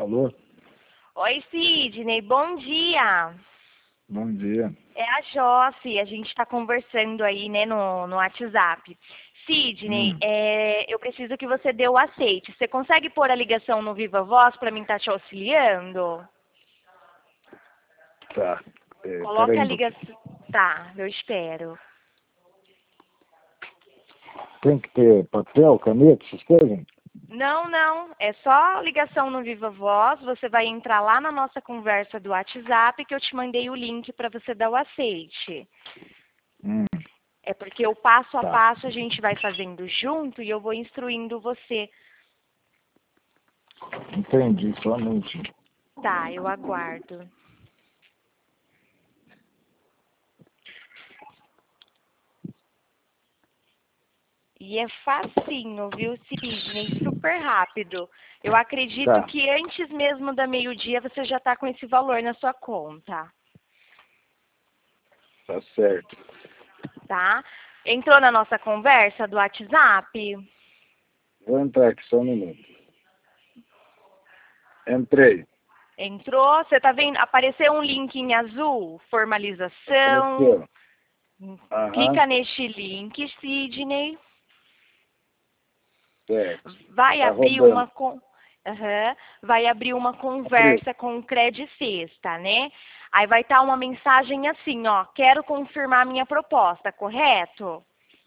Alô? Oi, Sidney, bom dia. Bom dia. É a Josi, a gente está conversando aí, né, no WhatsApp. Sidney, eu preciso que você dê o aceite. Você consegue pôr a ligação no Viva Voz para mim estar te auxiliando? Tá. Coloca Peraí a um pouquinho. ligação. Tá, eu espero. Tem que ter papel, caneta, essas coisas? Não, não, é só ligação no Viva Voz. Você vai entrar lá na nossa conversa do WhatsApp que eu te mandei o link para você dar o aceite. Hum, É porque o passo a tá. passo a gente vai fazendo junto e eu vou instruindo você. Entendi, só um minutinho. Tá, eu aguardo. E é facinho, viu, Sidney? Super rápido. Eu acredito Tá, que antes mesmo da meio-dia você já está com esse valor na sua conta, tá certo. tá? Entrou na nossa conversa do WhatsApp? Vou entrar aqui só um minuto. Entrei. Entrou? Você tá vendo? Apareceu um link em azul, formalização. Apareceu. Aham, Clica neste link, Sidney. certo. Vai Tá abrir rodando. uma vai abrir uma Abri. conversa com o Cred Sexta, né? Aí vai estar uma mensagem assim, ó, quero confirmar minha proposta, correto?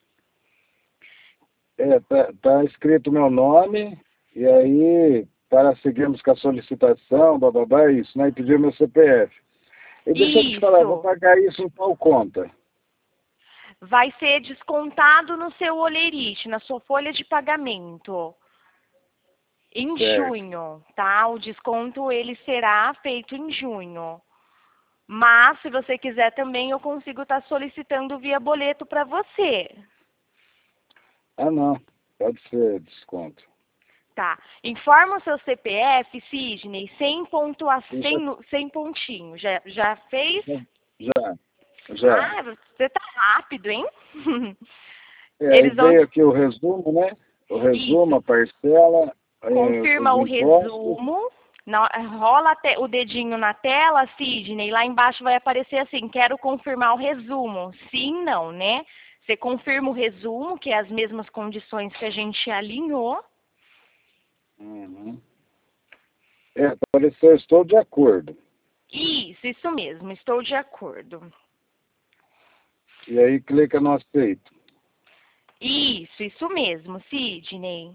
Tá escrito meu nome, e aí, para seguirmos com a solicitação, bababá, é isso, né? E pedir meu CPF. E deixa eu te falar, eu vou Isso. pagar isso em qual conta? Vai ser descontado no seu olerite, na sua folha de pagamento. Em Certo. junho, tá? O desconto ele será feito em junho. Mas se você quiser também eu consigo estar solicitando via boleto para você. Ah, não. Pode ser desconto. Tá. Informa o seu CPF, Sidney, sem pontuação, Isso sem pontinho. Já fez? já, já. Ah, você tá rápido, hein? Aí Eles vão. veio aqui o resumo, né? O resumo, Isso. a parcela, Confirma os o impostos. resumo. Rola o dedinho na tela, Sidney. Lá embaixo vai aparecer assim: quero confirmar o resumo. Sim, não, né? Você confirma o resumo, que é as mesmas condições que a gente alinhou. Uhum. Apareceu, estou de acordo. Isso mesmo, estou de acordo. E aí clica no aceito. Isso mesmo, Sidney.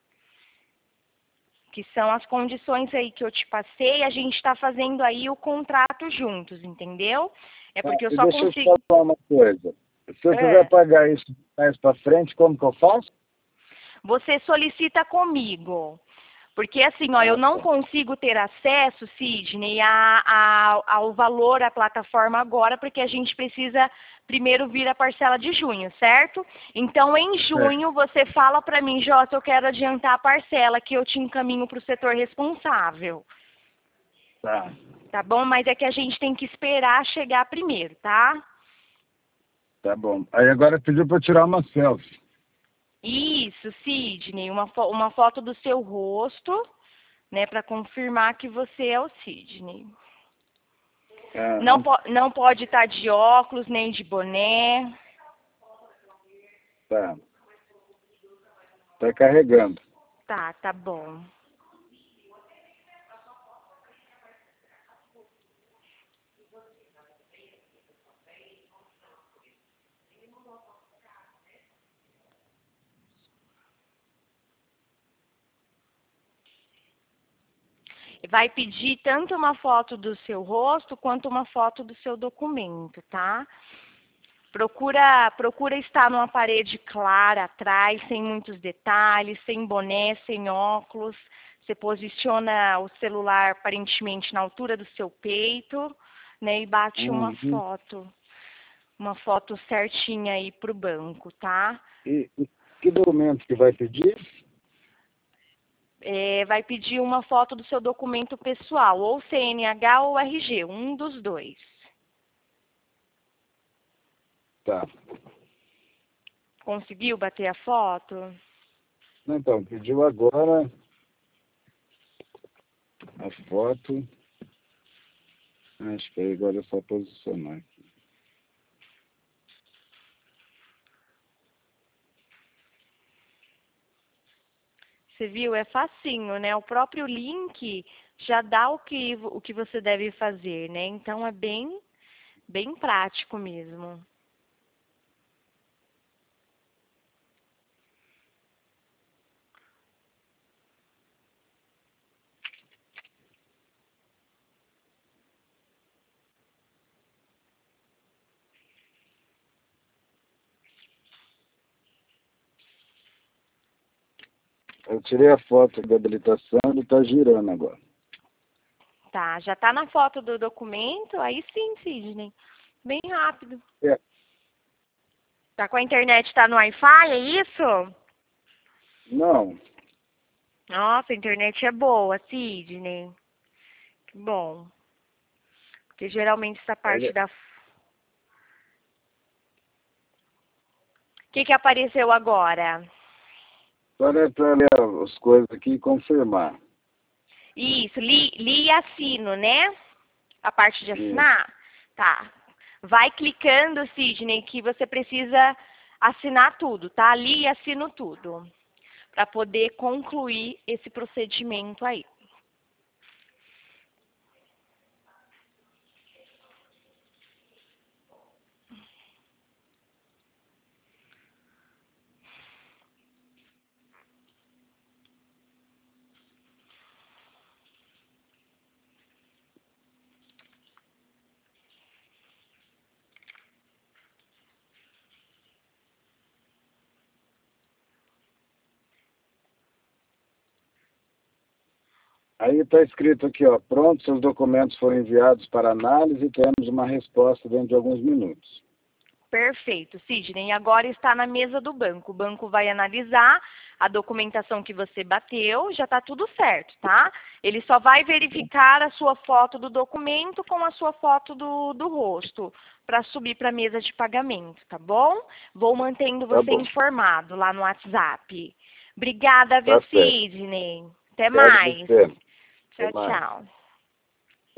Que são as condições aí que eu te passei, a gente está fazendo aí o contrato juntos, entendeu? É Ah, porque eu e só deixa eu te consigo. falar uma coisa. Se eu quiser É. pagar isso mais para frente, como que eu faço? Você solicita comigo. Porque assim, ó, eu Ah, não tá. consigo ter acesso, Sidney, ao valor, à plataforma agora, porque a gente precisa primeiro vir a parcela de junho, certo? Então, em Certo. junho, você fala para mim, Jota, eu quero adiantar a parcela, que eu te encaminho para o setor responsável. Tá. Tá bom? Mas é que a gente tem que esperar chegar primeiro, tá? Tá bom. Aí agora pediu para eu tirar uma selfie. Isso, Sidney, uma foto do seu rosto, né, para confirmar que você é o Sidney. Aham. Não pode estar de óculos nem de boné. Tá. Tá carregando. Tá bom. Vai pedir tanto uma foto do seu rosto quanto uma foto do seu documento, tá? Procura estar numa parede clara atrás, sem muitos detalhes, sem boné, sem óculos. Você posiciona o celular aparentemente na altura do seu peito, né? E bate Uhum. uma foto certinha aí pro banco, tá? E que documento que vai pedir? Vai pedir uma foto do seu documento pessoal, ou CNH ou RG, um dos dois. Tá. Conseguiu bater a foto? Então, pediu agora. a foto. Acho que aí agora é só posicionar aqui. Você viu? É facinho, né? O próprio link já dá o que você deve fazer, né? Então é bem prático mesmo. Eu tirei a foto da habilitação, ele está girando agora. Tá, já tá na foto do documento? Aí sim, Sidney. Bem rápido. É. Tá com a internet, tá no Wi-Fi, é isso? Não, Nossa, a internet é boa, Sidney. Que bom. Porque geralmente essa parte ele, da... O que apareceu agora? agora é para ler as coisas aqui e confirmar. Isso, li e assino, né? A parte de Isso. assinar? Tá. Vai clicando, Sidney, que você precisa assinar tudo, tá? Li e assino tudo. Para poder concluir esse procedimento aí. Aí está escrito aqui, ó, pronto, seus documentos foram enviados para análise e teremos uma resposta dentro de alguns minutos. Perfeito, Sidney. Agora está na mesa do banco. O banco vai analisar a documentação que você bateu, já está tudo certo, tá? Ele só vai verificar a sua foto do documento com a sua foto do rosto para subir para a mesa de pagamento, tá bom? Vou mantendo Tá você bom, informado lá no WhatsApp. Obrigada, viu, tá certo. Sidney? Até Obrigado a mais. você. Até Tchau, mais. tchau.